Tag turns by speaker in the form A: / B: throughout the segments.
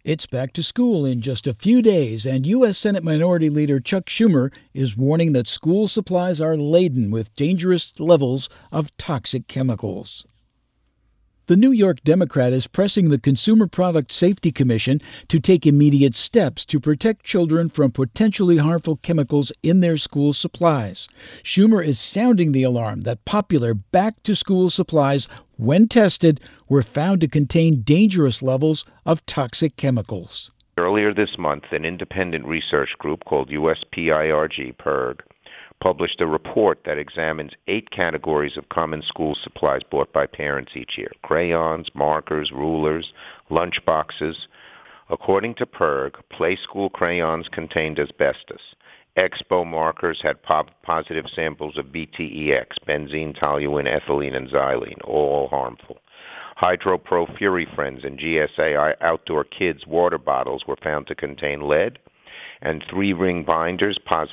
A: It's back to school in just a few days, and U.S. Senate Minority Leader Chuck Schumer is warning that school supplies are laden with dangerous levels of toxic chemicals. The New York Democrat is pressing the Consumer Product Safety Commission to take immediate steps to protect children from potentially harmful chemicals in their school supplies. Schumer is sounding the alarm that popular back-to-school supplies, when tested, were found to contain dangerous levels of toxic chemicals.
B: Earlier this month, an independent research group called USPIRG published a report that examines 8 categories of common school supplies bought by parents each year: crayons, markers, rulers, lunch boxes. According to PIRG, play school crayons contained asbestos. Expo markers had positive samples of BTEX, benzene, toluene, ethylene, and xylene, all harmful. Hydro-Pro Fury Friends and GSA Outdoor Kids water bottles were found to contain lead, and 3-ring binders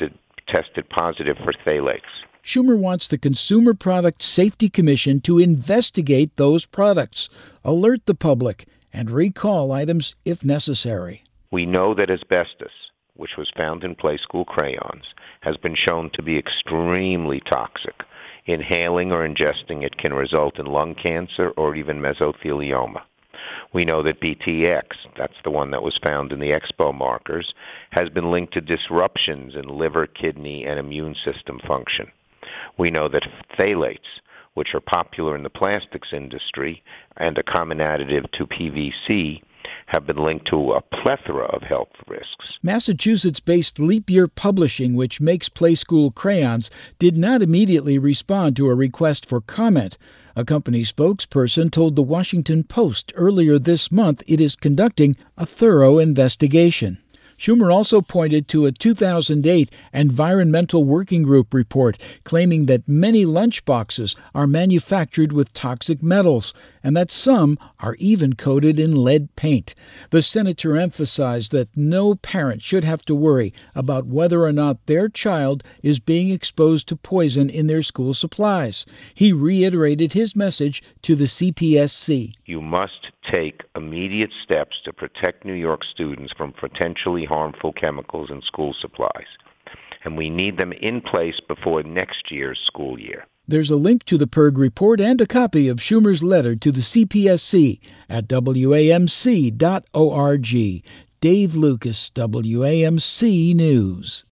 B: tested positive for phthalates.
A: Schumer wants the Consumer Product Safety Commission to investigate those products, alert the public, and recall items if necessary.
B: We know that asbestos, which was found in play school crayons, has been shown to be extremely toxic. Inhaling or ingesting it can result in lung cancer or even mesothelioma. We know that BTX, that's the one that was found in the Expo markers, has been linked to disruptions in liver, kidney, and immune system function. We know that phthalates, which are popular in the plastics industry and a common additive to PVC, have been linked to a plethora of health risks.
A: Massachusetts-based Leap Year Publishing, which makes play school crayons, did not immediately respond to a request for comment. A company spokesperson told the Washington Post earlier this month it is conducting a thorough investigation. Schumer also pointed to a 2008 Environmental Working Group report claiming that many lunchboxes are manufactured with toxic metals and that some are even coated in lead paint. The senator emphasized that no parent should have to worry about whether or not their child is being exposed to poison in their school supplies. He reiterated his message to the CPSC.
B: You must take immediate steps to protect New York students from potentially harmful chemicals in school supplies, and we need them in place before next year's school year.
A: There's a link to the PIRG report and a copy of Schumer's letter to the CPSC at WAMC.org. Dave Lucas, WAMC News.